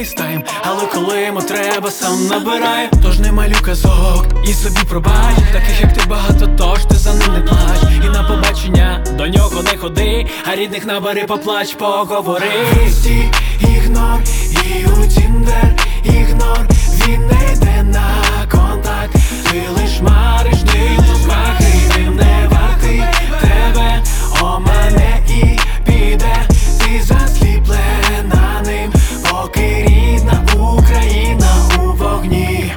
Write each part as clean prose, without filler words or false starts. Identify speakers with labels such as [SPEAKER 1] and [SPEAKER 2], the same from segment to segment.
[SPEAKER 1] фейстайм, але коли йому треба, сам набирає. Тож не малю казок і собі пробач. Таких як ти багато, тож ти за ним не плач. І на побачення до нього не ходи, а рідних набери, поплач, поговори. Вісті, ігнор, і у Тіндер ігнор. Він не йде на контакт, ти лиш мариш, ти розмахи, він не вартий тебе, о мене і піде. Ти засліплена ним, поки рідна Україна у вогні.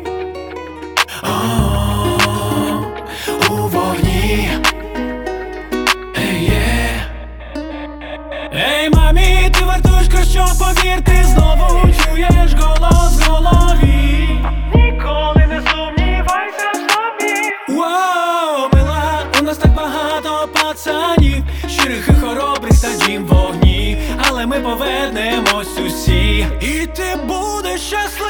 [SPEAKER 1] У вогні. Ей, мамі, ти вартуєш краще, повір, ти знову чуєш голос в голові. Ніколи не сумнівайся в собі. Вау, мила, у нас так багато пацанів, щирих і хоробрих, та дім в вогні. Але ми повернемось усі, і ти будеш щасливий.